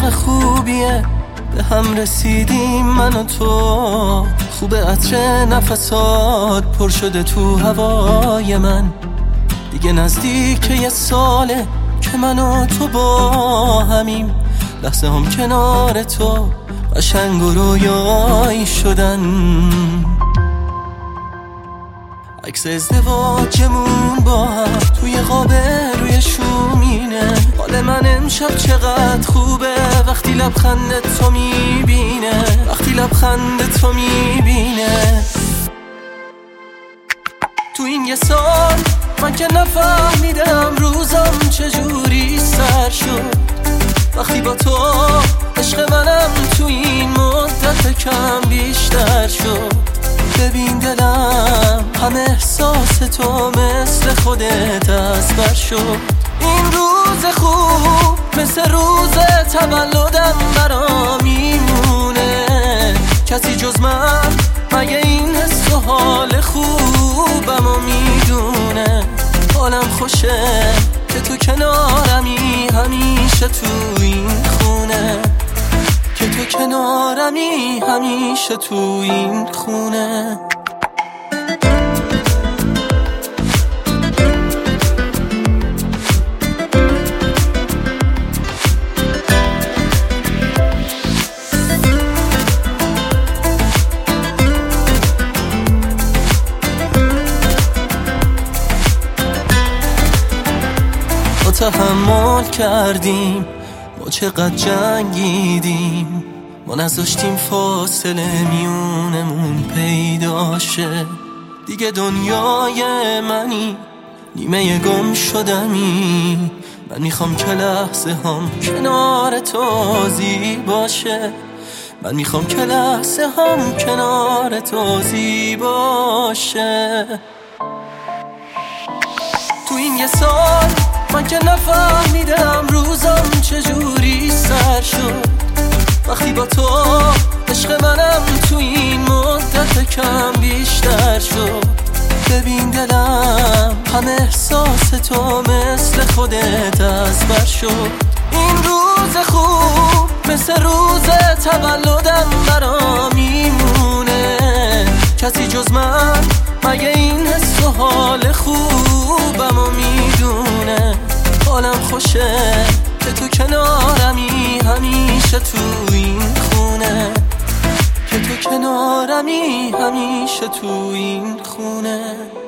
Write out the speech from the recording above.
همه خوبیه، به هم رسیدیم من و تو. خوبه عطر نفسات پر شده تو هوای من. دیگه نزدیک یه ساله که من و تو با همیم. لحظه هم کنار تو قشنگ و رویایی شدن. عکس ازدواجمون با هم توی قاب روی شومینه. حال من امشب چقدر خوبه وقتی لبخند تو میبینه، وقتی لبخند تو میبینه. تو این یه سال من که نفهمیدم روزم چجوری سر شد. وقتی با تو عشق منم تو این مدت کم بیشتر شد. ببین دلم همه احساس تو مثل خودت ازبر شد. این روز خوب مثل روز تولدم برام میمونه. کسی جز من مگه این حس و حال خوبم و میدونه. حالم خوشه که تو کنارمی همیشه تو این خونه، که تو کنارمی همیشه تو این خونه. تحمل کردیم، ما چقدر جنگیدیم. ما نذاشتیم فاصله میونمون پیدا شه. دیگه دنیای منی، نیمه گم شدمی. من میخوام که لحظه هم کنار تو زیباشه. من میخوام که لحظه هم کنار تو زیباشه. تو این یه سال من که نفهمیدم روزم چجوری سر شد. وقتی با تو عشق منم تو این مدت کم بیشتر شد. ببین دلم همه احساس تو مثل خودت ازبر شد. این روز خوب مثل روز تولدم برام میمونه. کسی جز من مگه این حس و حال خوبم و میدونه. حالم خوشه که تو کنارمی همیشه تو این خونه، که تو کنارمی همیشه تو این خونه.